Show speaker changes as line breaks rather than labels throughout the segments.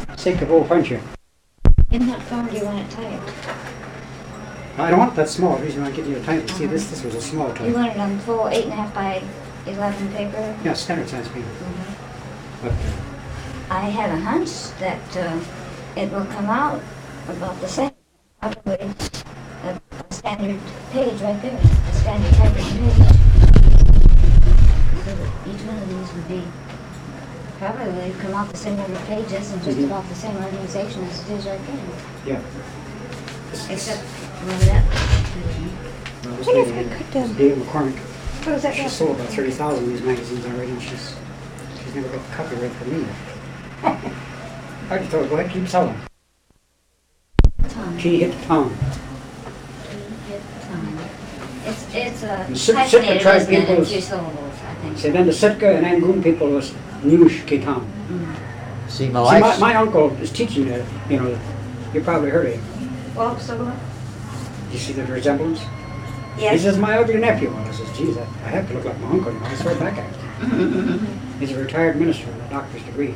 Sake of old friendship.
In what form do you want it typed?
I don't want that small. The reason I give you a type. See, this was a small
You
type.
want it on full 8.5 by 11 paper?
Yeah, standard size paper. But
I have a hunch that it will come out about the same. Probably a standard page right there, a standard typewritten page. So that each one of these would be probably come out the same number of pages and just about the same organization as it is right there.
yeah.
Except, well, that.
Well, this
What if
lady,
I could,
this Dave McCormick,
What was that?
she sold about 30,000 of these magazines already, and she's never got the copyright from me. I just told her, go ahead, keep selling.
Tom.
She hit the town.
It's a
Sitka
hyphenated,
tribe
isn't it, in
peoples-
2 syllables, I think.
So then the Sitka and Angoon people was Nush Ketam.
See, my
See,
wife.
my uncle is teaching it, you know, you probably heard of him.
Well, so
You see the resemblance? He
yes.
says, my ugly nephew. And I says, geez, I have to look like my uncle. I swear back at him. He's a retired minister with a doctor's degree.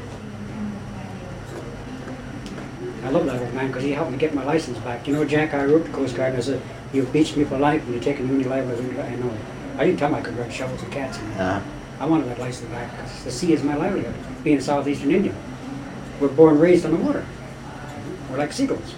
I love that old man because he helped me get my license back. You know, Jack, I wrote the Coast Guard and I said, you've beached me for life and you're taking uni life. I know. I didn't tell him I could run shovels and cats. I wanted that license back because the sea is my livelihood, being a southeastern Indian. We're born and raised on the water. We're like seagulls.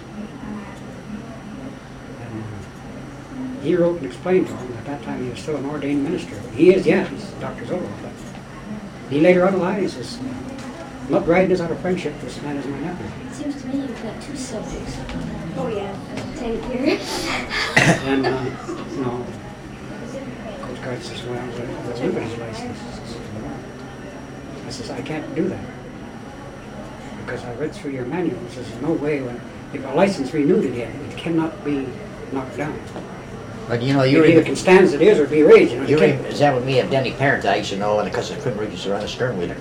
And he wrote and explained to him at that time he was still an ordained minister. He is, yeah, he's Dr. Zolo. But he later on in life, he says, I'm not writing this out of friendship, this man is my nephew.
It seems to me you've got 2 subjects.
Oh yeah.
Take here.
And, you know, Coast Guard says, well, the liberty's license. I says, I can't do that. Because I read through your manual. It says, there's no way when, if a license renewed again, it cannot be knocked down.
But you know,
It either can stand as it is or be raised. You know,
you
you can't.
is that with me, a Denny Parent I used to know, and because I couldn't reach around a stern wheeler.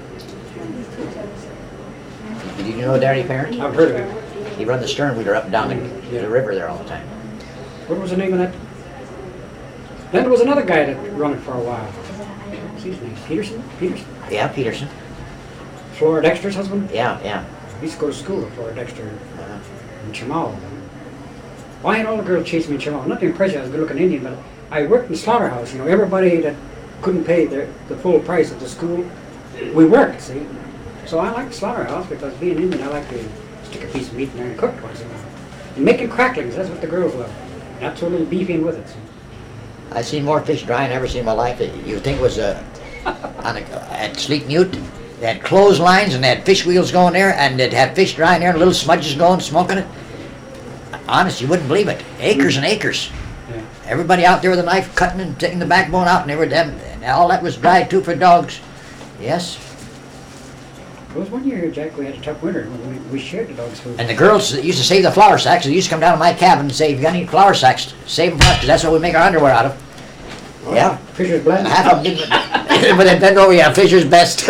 Did you know Denny Parent?
I've heard of him.
He run the stern wheeler up and down the river there all the time.
What was the name of that? Then there was another guy that run it for a while. What's his name? Peterson? Peterson?
Yeah, Peterson.
Flora Dexter's husband?
Yeah.
He used to go to school with Flora Dexter in Chimal. Why had all the girls chase me in Chimal? Not to impress you, I was a good-looking Indian, but I worked in the slaughterhouse. You know, everybody that couldn't pay the full price of the school, we worked, see? So I liked the slaughterhouse because being Indian, I like to stick a piece of meat in there and cook once in a while. And making cracklings, that's what the girls love. Not so little beefy in with it. See?
I seen more fish dry than I ever seen in my life. You'd think it was at Sleep Mute. They had clotheslines and they had fish wheels going there, and they'd have fish drying there and little smudges going, smoking it. Honest, you wouldn't believe it. Acres and acres.
Yeah.
Everybody out there with a knife cutting and taking the backbone out, and and all that was dried too for dogs. Yes.
There was one year here, Jack, we had a tough winter when we shared the dog's food.
And the girls that used to save the flour sacks, they used to come down to my cabin and say, if you got any flour sacks, save them for us, because that's what we make our underwear out of.
Oh,
Yeah.
Fisher's blend.
Half of them didn't. But then bend over, yeah, Fisher's best.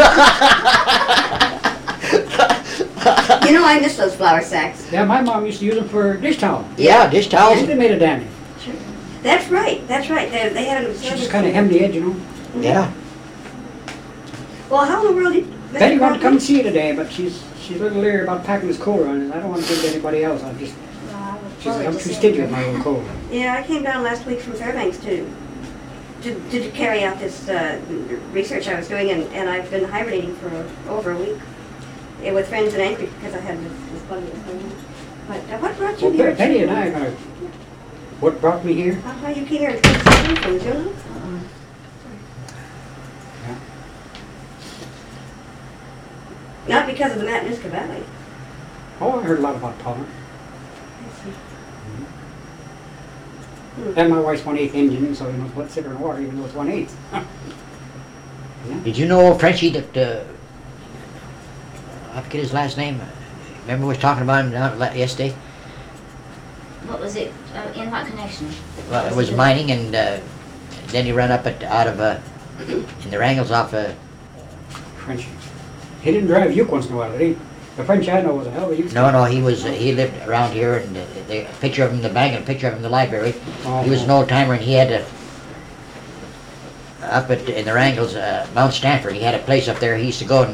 You know, I miss those flour sacks.
Yeah, my mom used to use them for dish towel.
Yeah, dish towels.
They made a dandy.
That's right. That's right. They had an
She
absorbent.
just kind of hemmed the edge, you know.
Yeah.
Well, how in the world did
Betty
Mr.
wanted to come and
Crosby-
see you today, but she's a little leery about packing this coat on, and I don't want to give it to anybody else. She says, I'm too stingy with my own coat.
Yeah, I came down last week from Fairbanks to carry out this research I was doing, and I've been hibernating for over a week with friends in Anchorage because I had this bug that was going on. But what brought you
Well,
here?
Betty and I, what brought me here?
How you came here and took something from Zulu?
Yeah.
Not because of the Matanuska Valley.
Oh, I heard a lot about Palmer. And my wife's 1/8 Indian, so you know what's thicker in water, even though it's 1/8.
Did you know Frenchie that, I forget his last name. Remember we was talking about him yesterday?
What was it? In what connection?
Well, it was mining, and then he ran up out of, in the Wrangles off,
French. He didn't drive Uke once in a while, did he? The French I know was a hell of a Uke.
no, he lived around here, and the picture of him in the bank and a picture of him in the library.
Oh,
He was an old timer, and he had up in the Wrangles, Mount Stanford. He had a place up there. He used to go and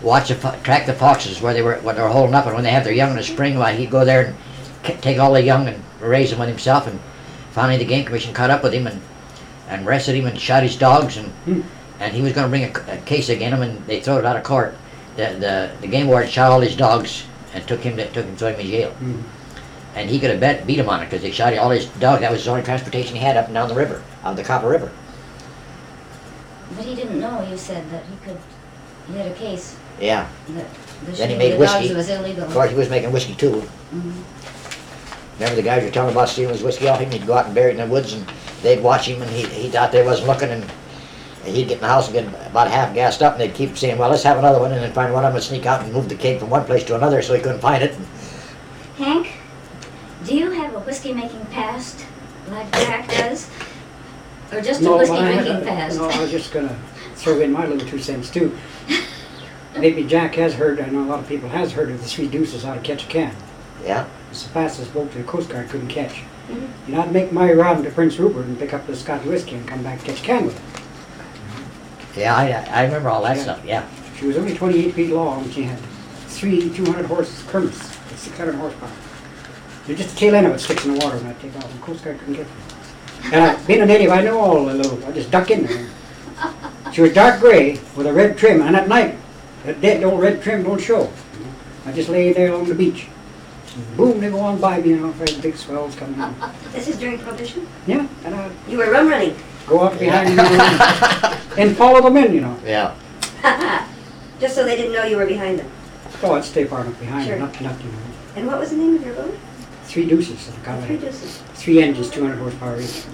track the foxes where they were holding up, and when they have their young in the spring, why he'd go there and take all the young and raise them with himself. And finally, the game commission caught up with him and arrested him and shot his dogs, and he was going to bring a case against him, and they threw it out of court. The game warden shot all his dogs and took him threw him in jail. And he could have beat him on it because they shot all his dogs. That was the only transportation he had up and down the river, on the Copper River.
But he didn't know, you said, that he had a case.
Yeah.
That the
Then he
shooting
made
of
whiskey.
dogs was illegal.
Of course, he was making whiskey too. Remember the guys were telling about stealing his whiskey off him? He'd go out and bury it in the woods, and they'd watch him, and he thought they wasn't looking, and he'd get in the house and get about half gassed up, and they'd keep saying, well, let's have another one, and then finally one of them would sneak out and move the cake from one place to another so he couldn't find it.
Hank, do you have a whiskey-making past like Jack does? Or just a whiskey-drinking past?
No, I was just going to throw in my little 2 cents too. Maybe Jack has heard, I know a lot of people has heard of the Three Deuces how to catch a can.
Yeah.
It's the fastest boat the Coast Guard couldn't catch. And I'd make my run to Prince Rupert and pick up the Scotch whiskey and come back and catch a can with it.
Yeah, I remember all that stuff, yeah.
She was only 28 feet long, and she had 200 horse Kermis with 600 horsepower. You're just the tail end of it sticks in the water when I take off, and the Coast Guard couldn't get me. And being a native, I know all the little, I just duck in there. She was dark gray with a red trim, and at night, the old red trim don't show. I just lay there along the beach. Boom, they go on by me, big swells coming in.
This is during Prohibition?
Yeah, and I'd
You were rum running.
go up behind them and follow them in,
Yeah.
Just so they didn't know you were behind them.
Oh, I'd stay far enough behind
Sure.
them, not.
And what was the name of your boat?
Three Deuces, I call
Three
it.
Deuces.
3 engines, 200 horsepower each.
I see.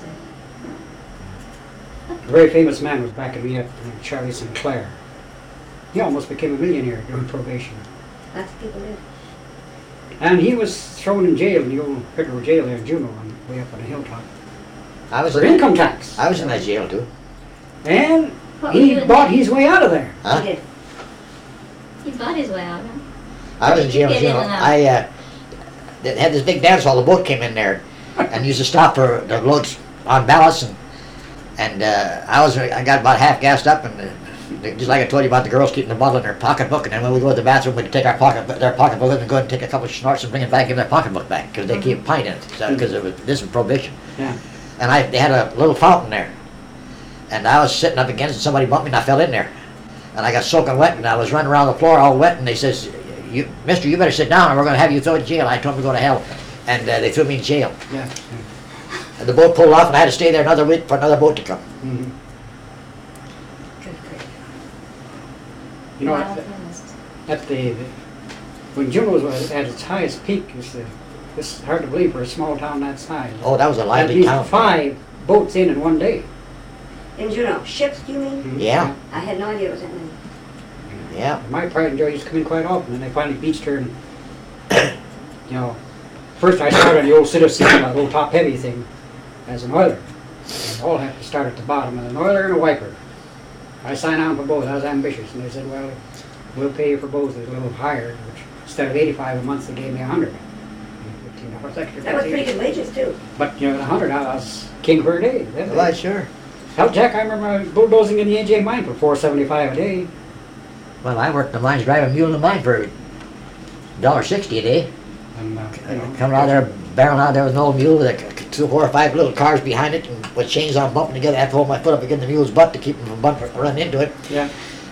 A very famous man was backing me up, Charlie Sinclair. He almost became a millionaire during probation.
Lots of people did.
And he was thrown in jail in the old federal jail there in Juneau, way up on a hilltop,
I was
for income tax.
I was in that jail too.
And
What were you
he
doing
bought
there?
his way out of there.
Huh?
He did.
He bought his way out, huh?
I was in jail,
Get
you
in
know.
and out.
I they had this big dance hall. The boat came in there, and used to stop for the loads on ballast, and I got about half gassed up, and just like I told you about the girls keeping the bottle in their pocketbook, and then when we go to the bathroom, we'd take their pocketbook and go and take a couple of snorts and bring it back and give their pocketbook back because they keep a pint in it because this was prohibition.
Yeah.
And they had a little fountain there, and I was sitting up against it, and somebody bumped me, and I fell in there, and I got soaking wet, and I was running around the floor all wet, and they says, Mister, you better sit down, or we're going to have you thrown in jail. I told them to go to hell, and they threw me in jail.
Yeah.
And the boat pulled off, and I had to stay there another week for another boat to come.
Mm-hmm.
Good grief.
You know,
Wild
at
fast.
when Juneau was at its highest peak, this is hard to believe for a small town that size.
Oh, that was a
At
lively
least
town.
5 boats in one day.
In Juneau. Ships, do you mean?
Yeah,
I had no idea it was that many.
yeah.
My pride and joy used to come in quite often, and they finally beached her. And, first I started on the old Citizen, that old top-heavy thing, as an oiler. And all have to start at the bottom, and an oiler and a wiper. I signed on for both. I was ambitious, and they said, "Well, we'll pay you for both a little higher." Which instead of $85 a month, they gave me $100. $15 extra.
That was pretty good wages, too.
But the $100, I was king for a day.
Well, sure.
Hell, Jack, I remember I was bulldozing in the AJ mine for $4.75 a day.
Well, I worked in the mines, driving a mule in the mine for $1.60 a day.
And,
Coming out there, barreling out there with an old mule with 2, 4, or 5 little cars behind it, and with chains on bumping together. I have to hold my foot up against the mule's butt to keep him from running into it.
Yeah.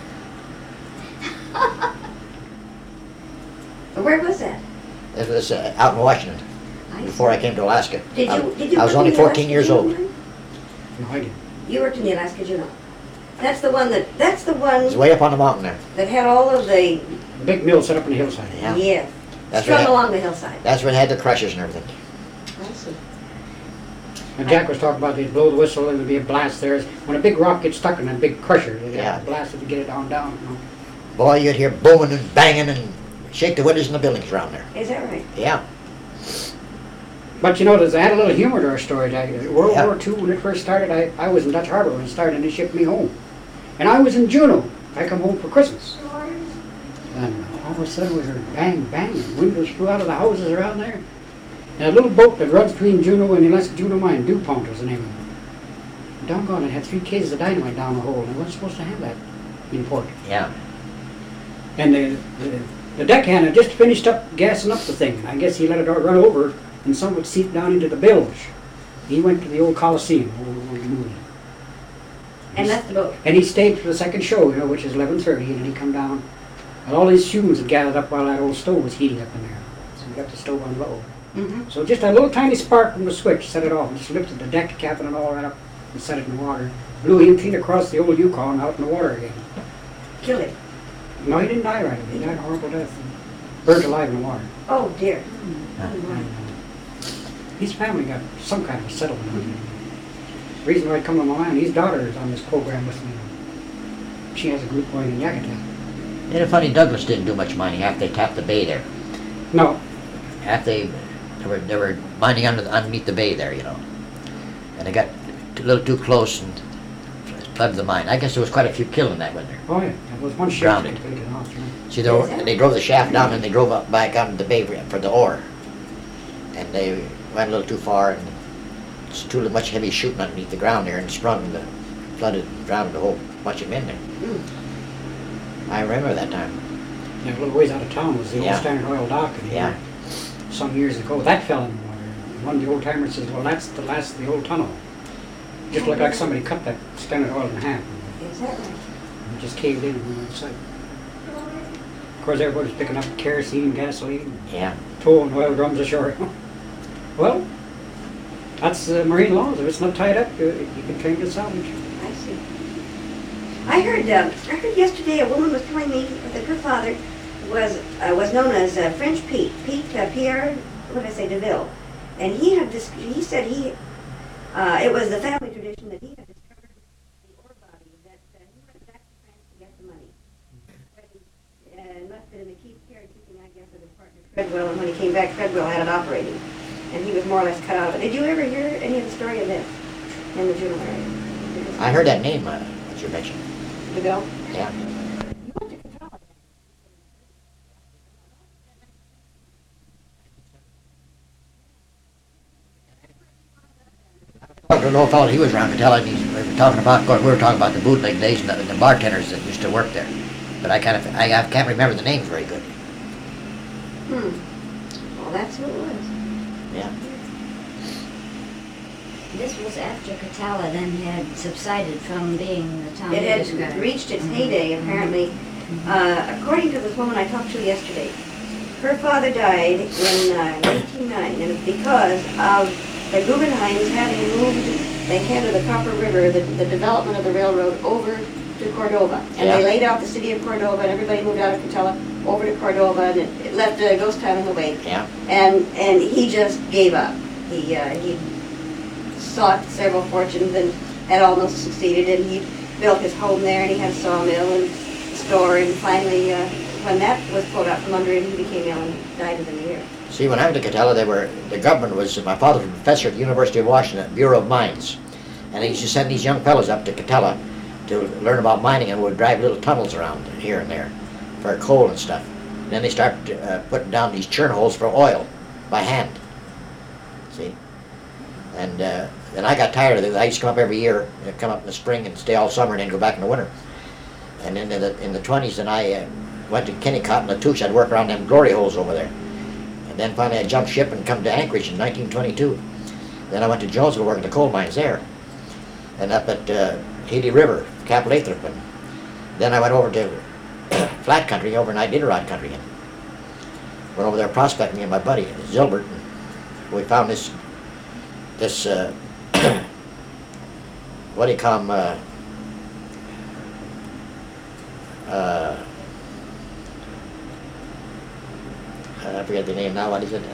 Where was that?
It was out in Washington before I came to Alaska.
Did you
I was
work
only
in the
14
Alaska
years
Juneau
old.
mine?
No, I didn't.
You worked in the Alaska Juneau. That's the one
It's
that
way up on the mountain there.
had all of the,
The big mill set up on the hillside.
Yeah.
yes,
That's
strung
right.
along the hillside.
That's where they had the crushers and everything.
I see.
And Jack was talking about they'd blow the whistle and there'd be a blast there. When a big rock gets stuck in a big crusher, they'd
Yeah.
have to blast it to get it down.
Boy, you'd hear booming and banging and shake the windows in the buildings around there.
Is that right?
Yeah.
But I had a little humor to our story. World
Yeah.
War II, when it first started, I was in Dutch Harbor when it started, and they shipped me home. And I was in Juneau. I come home for Christmas. And all of a sudden we heard bang, bang, and windows flew out of the houses around there. And a little boat that runs between Juneau and the Alaska Juneau mine, DuPont was the name of it. Doggone, it had 3 cases of dynamite down the hole, and they weren't supposed to have that in port.
Yeah.
And the deckhand had just finished up gassing up the thing. I guess he let it run over, and some would seep down into the bilge. He went to the old Coliseum, old movie.
And left the boat.
And he stayed for the second show, which is 11:30, and then he come down. And all his fumes had gathered up while that old stove was heating up in there. So we got the stove on low.
Mm-hmm.
So just a little tiny spark from the switch set it off. And just lifted the deck cap and all right up and set it in the water. Blew him clean across the old Yukon out in the water again.
Killed him.
No, he didn't die right away. He died a horrible death. Burnt alive in the water.
Oh, dear.
His family got some kind of a settlement on him. The reason why I come to my mind, his daughter is on this program with me. She has a group going in Yakutat.
Isn't it funny, Douglas didn't do much mining after they tapped the bay there.
No,
After they were mining underneath the bay there, And they got a little too close and flooded the mine. I guess there was quite a few killed in that winter.
oh yeah, there was one ship
Grounded.
taken off.
See, they drove the shaft down and they drove up back out into the bay for the ore. And they went a little too far and it's too much heavy shooting underneath the ground there and sprung and flooded and drowned a whole bunch of men there.
Mm.
I remember that time.
Yeah, a little ways out of town was the
Yeah.
old Standard Oil dock. And
Yeah.
some years ago, that fell in the water. One of the old timers says, well, that's the last of the old tunnel. Just looked like somebody cut that Standard Oil in half.
Is that right?
It just caved in and went outside. Of course, everybody's picking up kerosene, gasoline,
Yeah.
towing oil drums ashore. Well, that's marine laws. If it's not tied up, you can claim it salvage.
I see. I heard yesterday a woman was telling me that her father was known as French Pete, Pierre, what did I say, DeVille, and he had this. He said it was the family tradition that he had discovered the ore body that he went back to France to get the money, and left it in the keeping, I guess, of his partner Treadwell, and when he came back, Treadwell had it operating, and he was more or less cut out of it. Did you ever hear any of the story of this in the Juneau area?
I heard that name that you mentioned.
DeVille?
Yeah. Talked to an old fellow, he was around Catella, and we were talking about, of course, we were talking about the bootleg days and the bartenders that used to work there. But I can't remember the names very good.
Well, that's who it was.
Yeah.
This was after Catala then had subsided from being the town
It
you
had
described.
reached its heyday, apparently. According to this woman I talked to yesterday, her father died in 1909, and it's because of the Guggenheims having moved, they handed the Copper River, the development of the railroad, over to Cordova. And
Yeah.
they laid out the city of Cordova, and everybody moved out of Catella over to Cordova, and it left a ghost town in the wake.
Yeah.
And he just gave up. He sought several fortunes and had almost succeeded, and he built his home there, and he had a sawmill and store, and finally, when that was pulled out from under him, he became ill and died within a year.
See, when I went to Catella, the government was, my father was a professor at the University of Washington, Bureau of Mines. And they used to send these young fellows up to Catella to learn about mining and would drive little tunnels around here and there for coal and stuff. And then they started putting down these churn holes for oil by hand. See? And then I got tired of it. I used to come up every year, come up in the spring and stay all summer and then go back in the winter. And then in the 20s, then I went to Kennecott and Latouche. I'd work around them glory holes over there. And then finally I jumped ship and come to Anchorage in 1922. Then I went to Jonesville working the coal mines there. And up at Healy River, Cap Lathrop. And then I went over to flat country over in Iditarod country. And went over there prospecting, me and my buddy, Zilbert. And we found this what do you call them, I forget the name now, what is it,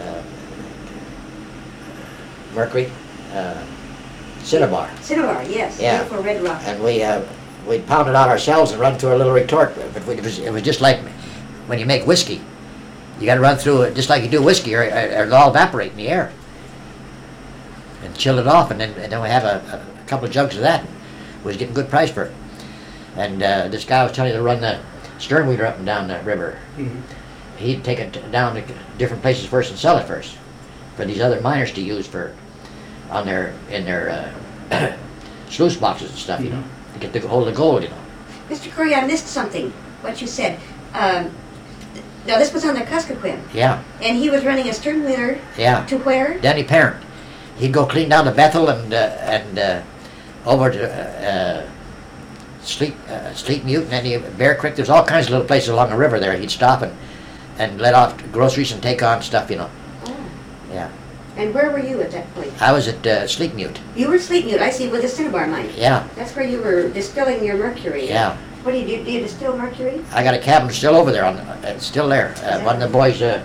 Mercury, Cinnabar.
Cinnabar, yes,
Yeah.
beautiful red rock.
And we'd pound it out ourselves and run through a little retort, but it was just like when you make whiskey. You got to run through it just like you do whiskey, or it'll all evaporate in the air. And chill it off, and then we have a couple of jugs of that. We was getting good price for it. And this guy was telling you to run the stern wheeler up and down that river.
Mm-hmm.
He'd take it down to different places first and sell it first for these other miners to use in their sluice boxes and stuff, you know, to get the hold of the gold, you know.
Mr. Curry, I missed something, what you said. No, this was on the Kuskokwim.
Yeah,
And he was running a stern wheeler
yeah.
to where?
Denny Parent. He'd go clean down to Bethel and over to Sleep Mute and Bear Creek. There's all kinds of little places along the river there. He'd stop and let off groceries and take on stuff, you know.
Oh.
Yeah.
And where were you at that point?
I was at Sleep Mute.
You were Sleep Mute, I see, with the Cinnabar mine.
Yeah,
That's where you were distilling your mercury.
yeah.
What do you do? Do you distill mercury?
I got a cabin still over there. It's still there. One of the boys, the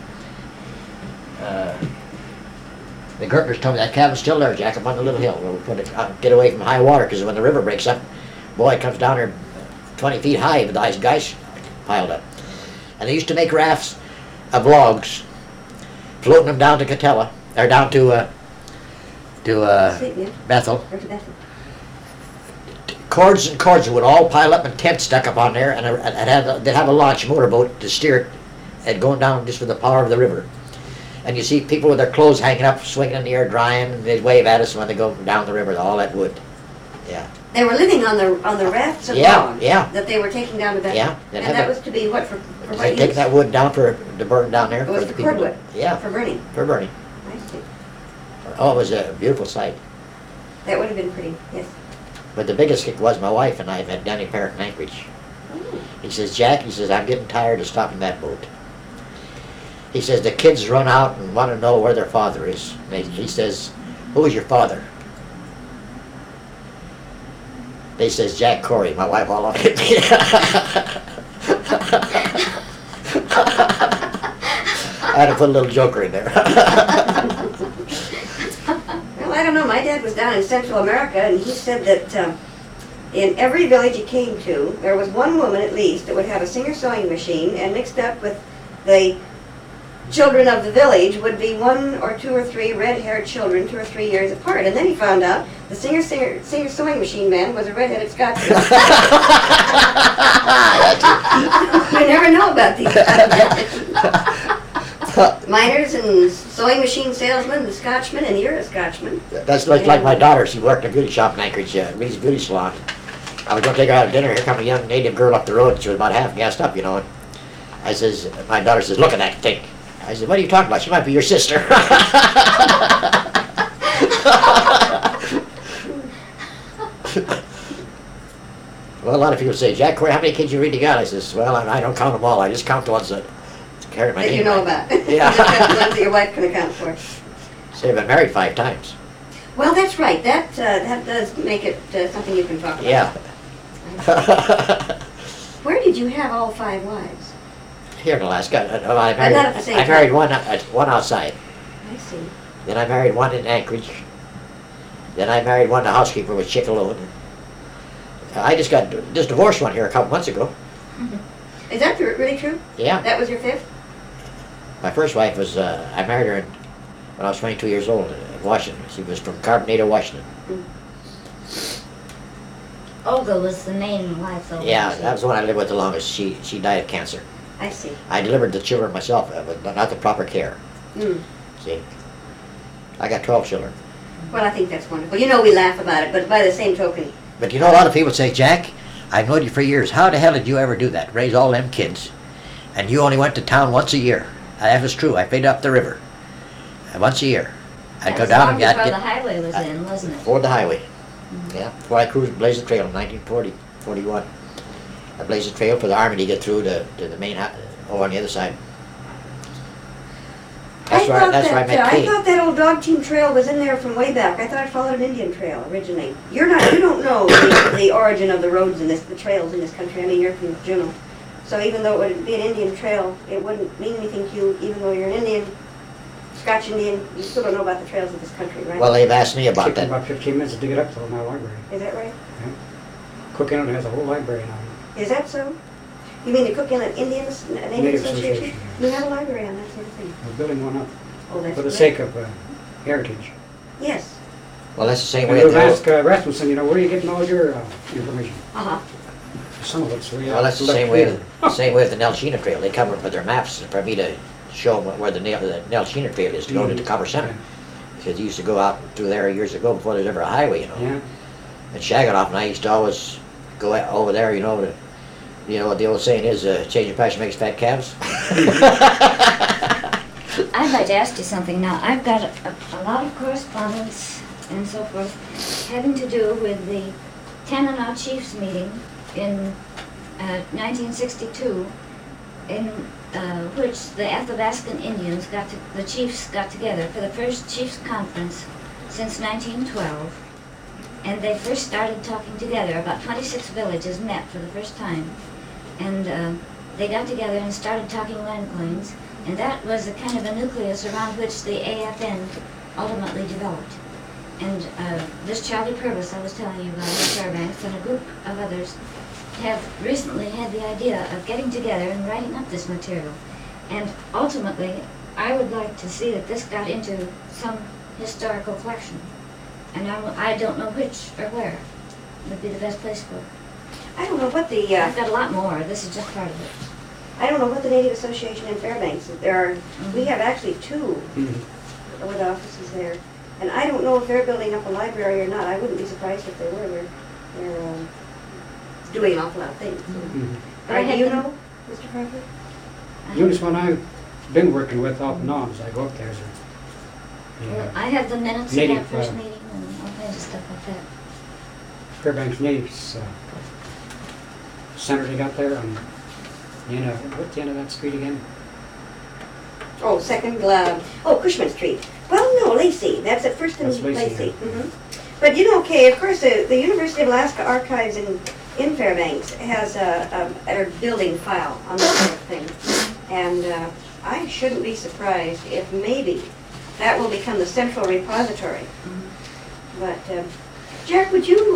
Gertners told me that cabin's still there, Jack, up on the little hill. We'll put it, get away from high water, because when the river breaks up, boy, it comes down there 20 feet high with the ice piled up. And they used to make rafts of logs, floating them down to Catella, or down to
Sleep Mute.
Bethel.
Or to Bethel.
Cords and cords would all pile up in tents stuck up on there, and they'd have a launch motorboat to steer it, and going down just with the power of the river. And you see people with their clothes hanging up, swinging in the air, drying, and they'd wave at us when they go down the river, all that wood. Yeah.
They were living on the rafts of
Yeah,
logs
yeah.
that they were taking down to Bethel.
Yeah,
And
they'd have
that
a-
was to be what, for what
They take
use?
that wood down to burn down there.
It was
the
for
people.
cordwood.
Yeah,
For burning.
for burning.
I see.
Oh, it was a beautiful sight.
That would have been pretty, yes.
But the biggest kick was my wife and I met Danny Parent in Anchorage.
Oh.
He says, Jack, he says, I'm getting tired of stopping that boat. He says, the kids run out and want to know where their father is. He says, who is your father? They says, Jack Corey. My wife all over hit me. I had to put a little joker in there.
Well, I don't know. My dad was down in Central America, and he said that in every village he came to, there was one woman at least that would have a Singer sewing machine, and mixed up with the children of the village would be 1 or 2 or 3 red-haired children, 2 or 3 years apart. And then he found out the Singer sewing machine man was a red-headed Scotsman. You never know about these miners and sewing machine salesmen, the Scotchman, and you're a Scotchman.
That's like my daughter. She worked in a beauty shop in Anchorage, Reed's Beauty Salon. I was going to take her out to dinner. Here come a young native girl up the road. She was about half gassed up, you know. And I says, my daughter says, look at that thing. I said, what are you talking about? She might be your sister. Well, a lot of people say, Jack Corey, how many kids you really got? I says, well, I don't count them all. I just count the ones that carry my
That
name.
you know
right.
about.
Yeah.
The ones that your wife can account for.
Say, I've been married 5 times.
Well, that's right. That does make it something you can talk about.
Yeah.
Where did you have all 5 wives?
Here in Alaska.
not at the same
I married
time.
one outside.
I see.
Then I married one in Anchorage. Then I married one, the housekeeper with chick alone. I just divorced one here a couple months ago.
Is that really true?
Yeah.
That was your 5th?
My first wife was, I married her when I was 22 years old in Washington. She was from Carbonado, Washington.
Olga was the main wife, though.
Yeah, that was the one I lived with the longest. She died of cancer.
I see.
I delivered the children myself, but not the proper care.
Mm.
See? I got 12 children.
Well, I think that's wonderful. You know we laugh about it, but by the same token,
But you know, a lot of people say, Jack, I've known you for years. How the hell did you ever do that? Raise all them kids. And you only went to town once a year. That was true. I paid up the river. Once a year. I'd go down and
That's
get
the highway was in, wasn't it?
for the highway. Yeah, before I cruised Blaze the Trail in 1941. I blazed the trail for the Army to get through to the main, over on the other side. That's where I met
I
Kate.
thought that old dog team trail was in there from way back. I thought I followed an Indian trail originally. You don't know the origin of the roads in the trails in this country. I mean, you're from Juneau. So even though it would be an Indian trail, it wouldn't mean anything to you, even though you're an Indian, Scotch Indian, you still don't know about the trails of this country, right?
Well, they've asked me about
Took me
that.
about 15 minutes to get up to my library.
Is that right?
Cook Inlet has a whole library now.
Is that so? You mean the Cook Inlet Indians, Native
Native
Association?
Association.
You have a library on that sort of thing?
We're building one up
Oh, that's
for the
great.
sake of heritage.
Yes.
Well, that's the same
And
way.
we've
at the
asked Rasmussen, you know, where are you getting all your information?
Uh-huh.
Some of it's
Well, that's the same way. Same way with the Nelchina Trail. They come up with their maps for me to show them where the Nelchina Trail is to go into Copper Center. Because you used to go out through there years ago before there was ever a highway, you know.
Yeah.
And Shaganoff and I used to always go over there, you know, You know what the old saying is, change of passion makes fat calves?
I'd like to ask you something now. I've got a lot of correspondence and so forth having to do with the Tanana Chiefs meeting in 1962, in which the Athabascan Indians the chiefs got together for the first chiefs conference since 1912. And they first started talking together. About 26 villages met for the first time. And they got together and started talking land claims. And that was a kind of a nucleus around which the AFN ultimately developed. And this Charlie Purvis I was telling you about in Fairbanks and a group of others have recently had the idea of getting together and writing up this material. And ultimately, I would like to see that this got into some historical collection. And I don't know which or where would be the best place for it.
I don't know what the,
I've got a lot more. This is just part of it.
I don't know what the Native Association in Fairbanks, we have actually two with offices there. And I don't know if they're building up a library or not. I wouldn't be surprised if they were. They're doing an awful lot of things.
But I
Do
had
you
them-
know, Mr. Franklin?
The only one I've been working with off and on as I go up there is
Well, I have the minutes of
Native,
that first meeting and all kinds of stuff like that.
Fairbanks Natives center they got there on, what's the end of that street again?
Oh, Cushman Street. Well, no, Lacey. That's at First and
That's Lacey, yeah.
But okay, of course, the University of Alaska Archives in Fairbanks has a building file on that sort of thing. And I shouldn't be surprised if maybe that will become the central repository. But, Jack, would you,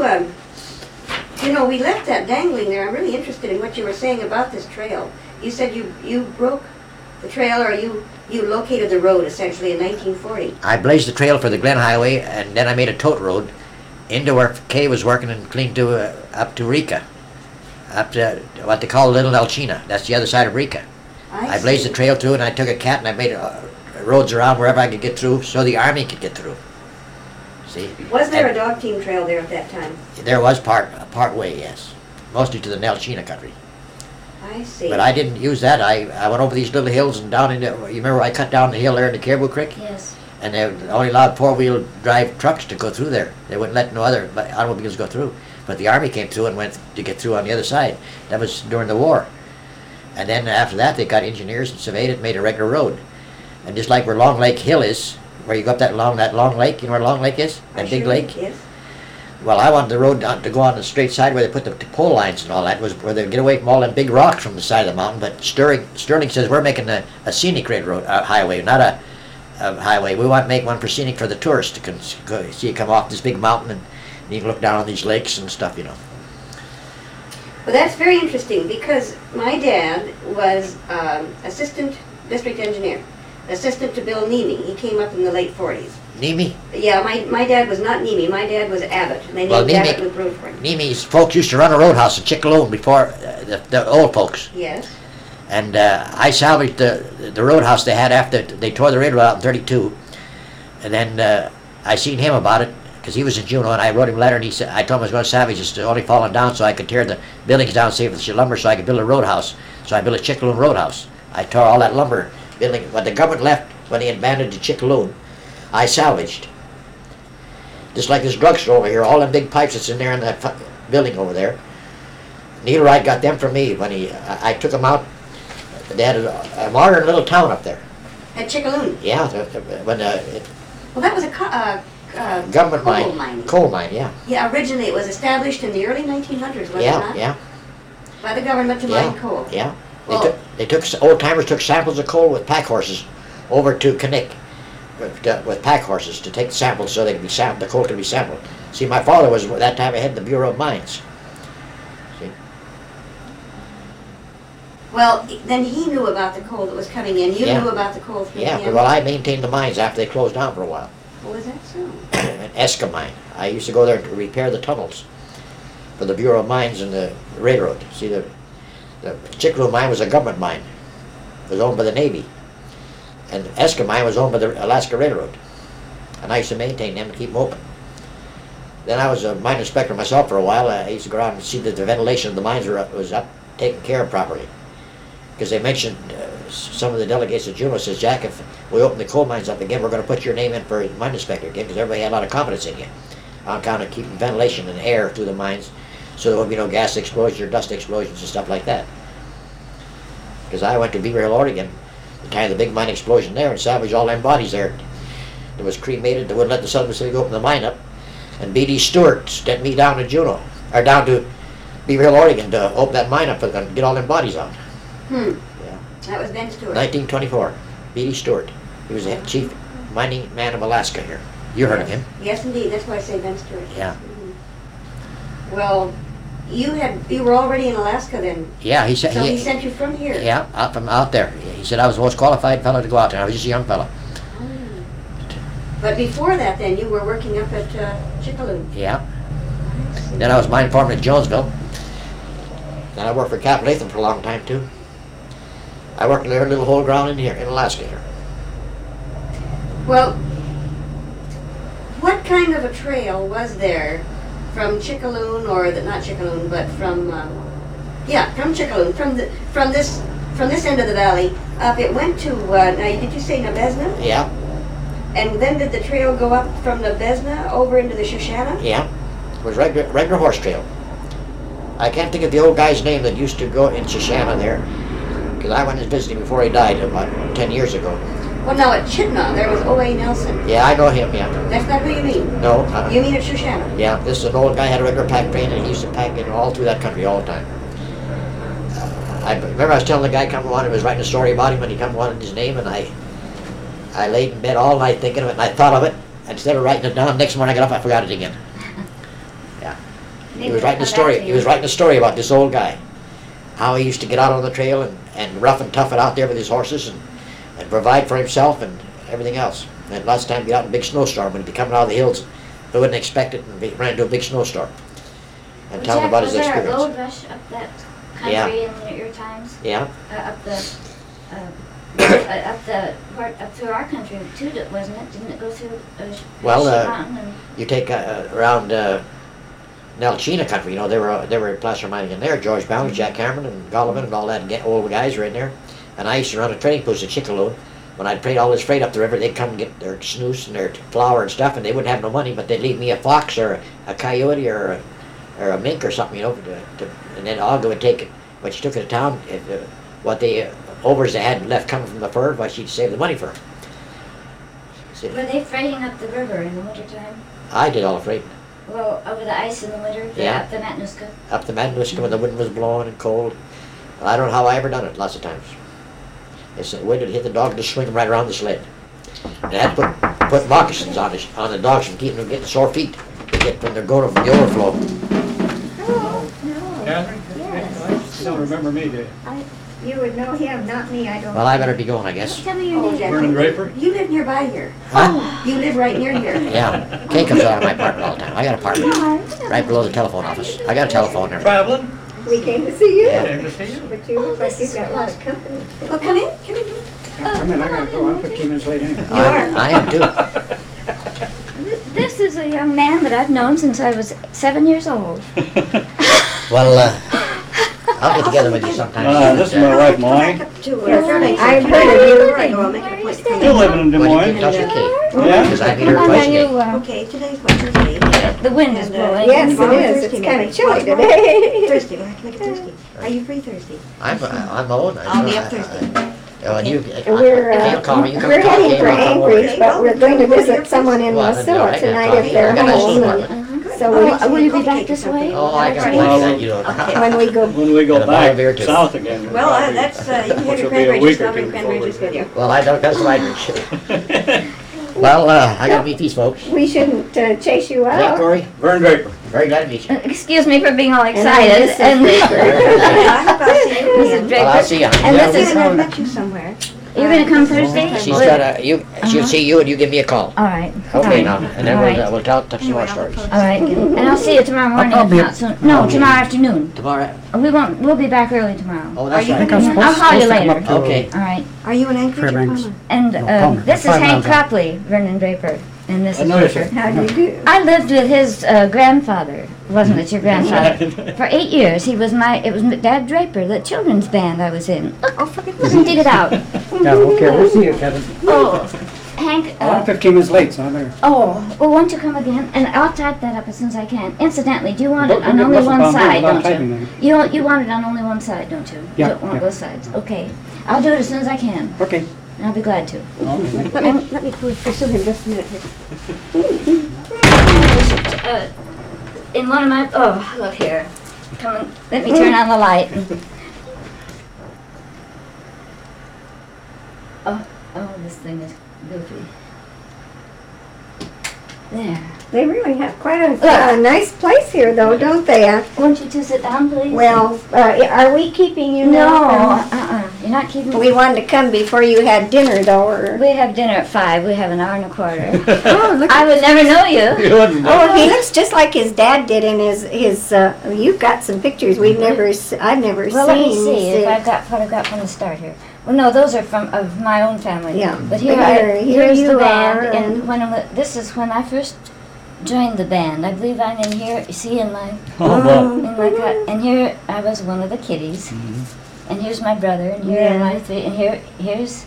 we left that dangling there. I'm really interested in what you were saying about this trail. You said you broke the trail, or you located the road essentially in 1940.
I blazed the trail for the Glen Highway, and then I made a tote road into where Kay was working and clean to up to Rica, up to what they call Little Elchina. That's the other side of Rica. I blazed the trail through, and I took a cat and I made roads around wherever I could get through, so the army could get through. See?
Was there
And
a dog team trail there at that time?
there was part way, yes, mostly to the Nelchina country.
I see.
But I didn't use that. I went over these little hills and down into. You remember I cut down the hill there in the Caribou Creek?
Yes.
And they only allowed four-wheel drive trucks to go through there. They wouldn't let no other automobiles go through. But the army came through and went to get through on the other side. That was during the war. And then after that, they got engineers and surveyed it, made a regular road. And just like where Long Lake Hill is, where you go up that long lake, you know where Long Lake is? That big lake?
Yes.
Well, I wanted the road to go on the straight side where they put the pole lines and all that, was where they get away from all them big rocks from the side of the mountain. But Sterling says we're making a scenic road, highway, not a highway. We want to make one for scenic for the tourists to see you come off this big mountain and you can look down on these lakes and stuff,
Well, that's very interesting because my dad was assistant district engineer, assistant to Bill Nemi. He came up in the late 40s.
Nemi?
Yeah, my dad was not Nemi. My dad was Abbott. And they named Abbott Loop Road for him.
Nemi's folks used to run a roadhouse in Chickalone before the old folks.
Yes.
And I salvaged the roadhouse they had after they tore the railroad out in 32. And then I seen him about it because he was in Juneau, and I wrote him a letter, and I told him I was going to salvage it. It's only falling down so I could tear the buildings down, save the lumber so I could build a roadhouse. So I built a Chickalone roadhouse. I tore all that lumber building. What the government left when they abandoned the Chickalone, I salvaged. Just like this drugstore over here, all them big pipes that's in there in that building over there. Neil Wright got them from me when I took them out. They had a modern little town up there.
At Chickalune.
Yeah, when
Well, that was a
government
coal
mine. Coal mine, yeah.
Yeah, originally it was established in the early 1900s, was it
Yeah,
not?
yeah,
By the government to mine coal.
yeah.
Well-
Old timers took samples of coal with pack horses over to Kinnick with pack horses to take samples so they could be sampled. The coal could be sampled. See, my father was that time ahead in the Bureau of Mines. See,
Well, then he knew about the coal that was coming in. You
Yeah.
knew about the coal through
yeah.
him.
Well, I maintained the mines after they closed down for a while.
Oh, is that so?
An Eska mine. I used to go there to repair the tunnels for the Bureau of Mines and the railroad. See, the Chickaloo mine was a government mine. It was owned by the Navy. And the Eska mine was owned by the Alaska Railroad. And I used to maintain them and keep them open. Then I was a mine inspector myself for a while. I used to go around and see that the ventilation of the mines was up taken care of properly. Because they mentioned, some of the delegates at Juneau says, Jack, if we open the coal mines up again, we're going to put your name in for mine inspector again, because everybody had a lot of confidence in you on account of keeping ventilation and air through the mines, so there won't be no gas explosions or dust explosions and stuff like that. Because I went to Beaver Hill, Oregon, the time of the big mine explosion there, and salvaged all them bodies there. It was cremated. They wouldn't let the Southern Pacific open the mine up. And B.D. Stewart sent me down to Juneau, or down to Beaver Hill, Oregon, to open that mine up and get all them bodies out.
Hmm.
Yeah.
That was Ben Stewart.
1924. B.D. Stewart. He was the chief mining man of Alaska here. You heard of him?
Yes, indeed. That's why I say Ben Stewart.
Yeah.
Well, you were already in Alaska then.
Yeah, he said.
So he sent you from here.
Yeah, out there. He said I was the most qualified fellow to go out there. I was just a young fellow.
But before that, then you were working up at Chickaloo.
Yeah. Then I was mine foreman at Jonesville. Then I worked for Cap Latham for a long time too. I worked in every little hole ground in here, in Alaska here.
Well, what kind of a trail was there from Chickaloon, or not Chickaloon, but from from Chickaloon, from this end of the valley up? It went to now. Did you say Nabesna?
Yeah,
And then did the trail go up from Nabesna over into the Shoshana?
yeah. It was regular horse trail. I can't think of the old guy's name that used to go in Shoshana there, because I went and visited him before he died about 10 years ago.
Well, now at Chittagong there was O.A. Nelson.
Yeah, I know him, yeah.
That's not who you mean.
No,
You mean at Shoshana?
yeah, this is an old guy, had a regular pack train, and he used to pack it all through that country all the time. I remember I was telling the guy come on, he was writing a story about him, and he come wanted his name, and I laid in bed all night thinking of it, and I thought of it. Instead of writing it down, next morning I got up, I forgot it again. Yeah. He was writing a story. He was writing a story about this old guy, how he used to get out on the trail and rough and tough it out there with his horses and provide for himself and everything else. And lots of times get out in a big snowstorm when he'd be coming out of the hills. They wouldn't expect it and ran into a big snowstorm. And tell them about his
Was there a
experience.
gold rush up that country in your times?
Yeah.
Up through our country too, wasn't it? Didn't it go through
Well,
Mountain and
You take around Nelchina country, you know, they were placer mining in there. George Bound, Jack Cameron, and Gollivan, and all that old guys were in there. And I used to run a trading post at Chickaloo. When I'd trade all this freight up the river, they'd come and get their snooze and their flour and stuff, and they wouldn't have no money, but they'd leave me a fox or a coyote or a mink or something, you know, and then Olga would take it. When she took it to town, what the overs they had left coming from the fur, well, she'd save the money for them.
were they freighting up the river in the wintertime?
I did all the freight.
Well, over the ice in the winter,
Yeah.
up the Matanuska?
Up the Matanuska when the wind was blowing and cold. I don't know how I ever done it, lots of times. It's the wind would hit the dog, just swing them right around the sled. And I had to put moccasins on the dogs from keeping them getting sore feet to get when they're going from the overflow.
Catherine?
Yes.
You don't remember me, do you?
You would know him, not me, I don't.
Well, I better be going, I guess.
Tell me your
Oh,
name.
Jack.
Vernon Draper?
You live nearby here.
Huh?
You live right near here.
Yeah, Kay comes out of my apartment all the time. I got an apartment right below the telephone office. I got a telephone there.
Traveling?
We came to see you,
Yeah.
Came to see you?
but you look like you've got a lot of company.
Well, come in. Come in.
I mean, I gotta go, I'm 15 minutes late anyway.
I am too.
This is a young man that I've known since I was 7 years old.
Well, I'll get together with you sometime.
This is my wife, Molly.
Back up to
Fairbanks.
I've heard of you. Before I go, I'll make an appointment.
Still living in Des
When you get in
Moines.
touch with Kay.
Yeah?
Because I meet her
I know
twice a
you,
day.
Okay, today's what, Thursday?
the wind is
And,
blowing.
Yes, it
tomorrow,
is.
Thursday,
It's kind of
maybe.
chilly
Tomorrow?
today.
Thursday, we'll have to make it Thursday. Are you free Thursday?
I'm alone.
I'll be up Thursday.
And you,
We're,
if you call me, you come
we're
talk
heading
to
for
me, I'll come over.
Anchorage, but we're going to visit someone in
Well, then, all
Wasilla
right,
tonight
then,
if they're
I got a
home.
apartment.
and So
Oh, will you be back this way?
Oh, I can
Well,
wait that, you know.
when we go,
When we go
And a bottle
back
of beer, too.
south again. we'll
Well,
probably-
that's, you can have
which
your
will be a
cranberry
week
juice,
or
I'll bring
two
cranberry
before
juice with you.
Well, I don't, that's what I drink. Well, I gotta meet these folks.
we shouldn't chase you
Hey,
out.
Corey,
Vernon Draper.
very glad to meet you.
Excuse me for being all
And
excited.
Mrs.
And
Draper.
I hope I'll see you
Mrs.
again.
Draper.
Well, I'll see you.
And
I
this is,
think I've met you somewhere.
you're going to come Thursday?
She's got a, she'll see you and you give me a call.
All right.
Okay, now, and then
All right.
we'll tell some more stories.
All right, and I'll see you tomorrow morning.
I'll be
if not soon. No, tomorrow afternoon.
Tomorrow?
We'll be back early tomorrow.
Oh, that's
you
right.
gonna-
I'll call you later.
Okay.
All right.
Are you in Anchorage or
Fairbanks.
Palmer?
And
Palmer.
this is
5
Hank
miles out.
Cropley, Vernon Draper. And
I
Mrs.
noticed
Draper.
it.
How do you do?
I lived with his grandfather. Wasn't it your grandfather? For 8 years. It was Dad Draper, the children's band I was in. Look, look and dig it out.
Yeah, okay, we'll see you, Kevin.
Oh, Hank.
Well, I'm 15 minutes late, so I better.
Oh, well, won't you come again? And I'll type that up as soon as I can. Incidentally, do you want it
Don't
on
get
only
muscle
one
bound
side,
without
don't
typing
you?
then.
You want it on only one side, don't you?
Yeah,
You don't want
yeah.
both sides. Okay. I'll do it as soon as I can.
Okay.
And I'll be glad to.
Let me pursue him just a minute here.
In one of my, oh, look here. Come on, let me turn on the light. Oh, this thing is goofy. There.
They really have quite a nice place here, though, don't they?
Won't you two sit down, please?
Well, are we keeping you
no,
now?
you're not keeping
We wanted to come before you had dinner, though, or...
We have dinner at 5. We have an hour and a quarter.
Oh, look
I would never know you.
You wouldn't know.
Oh, he looks just like his dad did in his you've got some pictures I've never
Well,
seen.
let me see if I've got photograph from the start here. Well, no, those are of my own family.
Yeah,
But here,
but here
here's
you
the band,
are,
and this is when I first joined the band. I believe I'm in here. You see, in my
Oh, well.
and here I was one of the kiddies, and here's my brother, and here are my three, and here's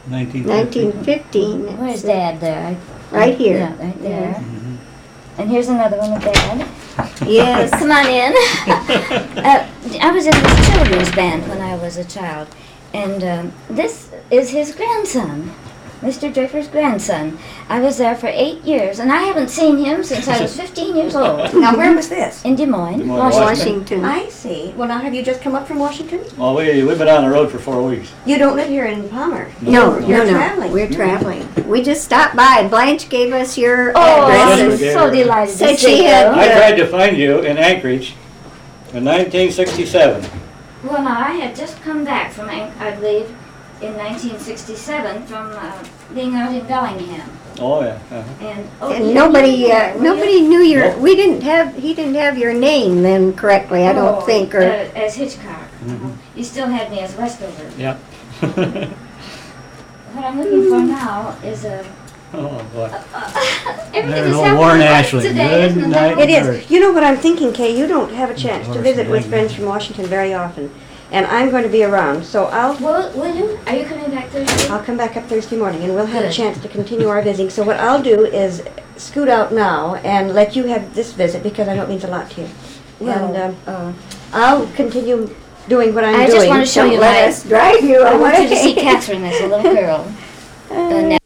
1915.
where's Dad there?
Right here.
Yeah, right there. And here's another one of Dad.
Yes.
Come on in. I was in this children's band when I was a child, and this is his grandson, Mr. Draper's grandson. I was there for 8 years, and I haven't seen him since I was 15 years old.
Now, where was this?
In Des Moines,
Des Moines,
Washington.
Washington.
I see. Well, now, have you just come up from Washington?
Well, we've been on the road for 4 weeks.
You don't live here in Palmer.
No,
You're
no,
traveling.
We're traveling. We just stopped by. Blanche gave us your
Oh, I'm
address.
Yes,
so delighted
Said
to
she
see
had-
you.
I tried to find you in Anchorage in 1967.
Well, now, I had just come back from, I believe, in 1967 from being out in Bellingham.
Oh, yeah.
And,
And nobody knew your.
Nope.
He didn't have your name then correctly. I don't think. Or
as Hitchcock. You still had me as Westover.
Yep.
What I'm looking for now is a.
Oh, boy.
Everything
There's
is
old
happening
Warren
right
Ashley.
today,
Good
isn't
night.
It
it?
is. You know what I'm thinking, Kay? You don't have a chance to
Horse
visit with
thing.
friends from Washington very often. And I'm going to be around, so
Will you? Are you coming back Thursday?
I'll come back up Thursday morning and we'll have a
Good.
chance to continue our visiting. So what I'll do is scoot out now and let you have this visit because I know it means a lot to you. And I'll continue doing what I'm
I
doing.
just want to show
don't
you
let
my.
us drive you
I want
away.
you to see Catherine as a little girl.